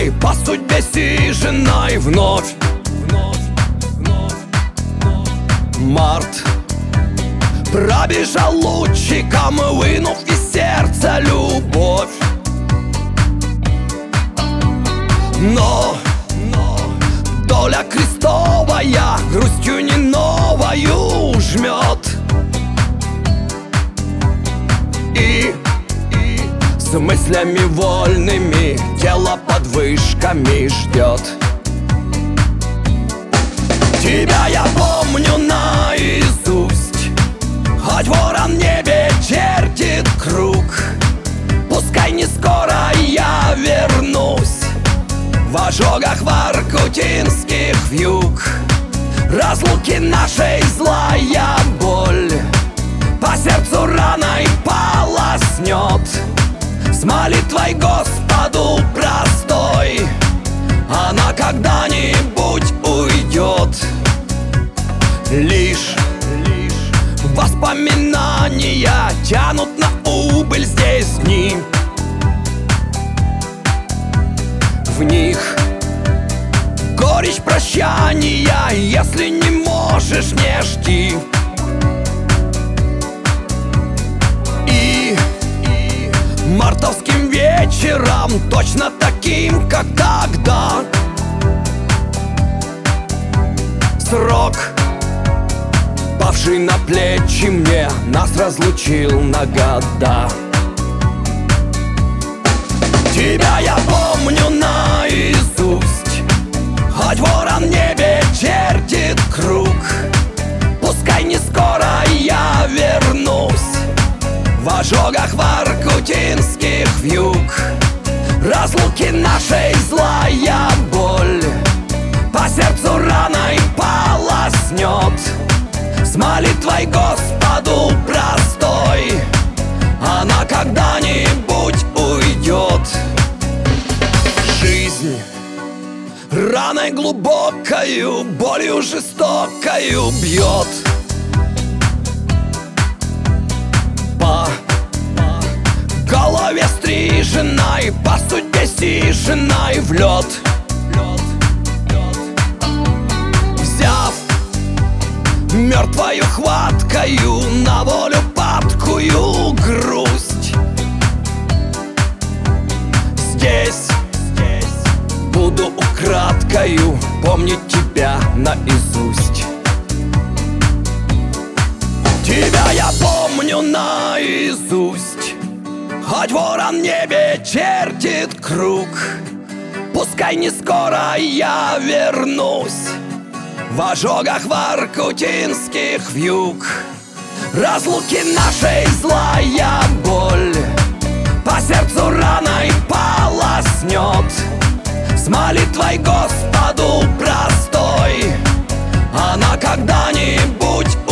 жиной, по судьбе сиженной вновь. Март пробежал лучиком, вынув из сердца любовь. Но доля крестовая грустью не новою жмет, и с мыслями вольными тело под вышками ждет. Тебя я помню наизусть, хоть ворон в небе чертит круг. Пускай не скоро я вернусь в ожогах воркутинских вьюг. Разлуки нашей злая боль по сердцу раной полоснет. С молитвой Господу простой она когда-нибудь уйдет. Лишь воспоминания тянут на убыль здесь дни. В них горечь прощания, если не можешь, не жди. И мартовским вечером, точно таким, как тогда, срок, павший на плечи мне, нас разлучил на года. Тебя я помню наизусть, хоть ворон в небе чертит круг. Пускай не скоро я вернусь в ожогах воркутинских вьюг. Разлуки нашей злая боль по сердцу раной полоснет. С молитвой Господу простой она когда-нибудь уйдет. Жизнь раной глубокою, болью жестокою бьет по голове стриженной, по судьбе сиженной в лед. Взяв мертвою хваткою на волю падкую грусть, здесь буду украдкою помнить тебя наизусть. Тебя я помню наизусть, хоть ворон в небе чертит круг. Пускай не скоро я вернусь в ожогах воркутинских вьюг. Разлуки нашей злая боль по сердцу раной полоснет. С молитвой Господу простой она когда-нибудь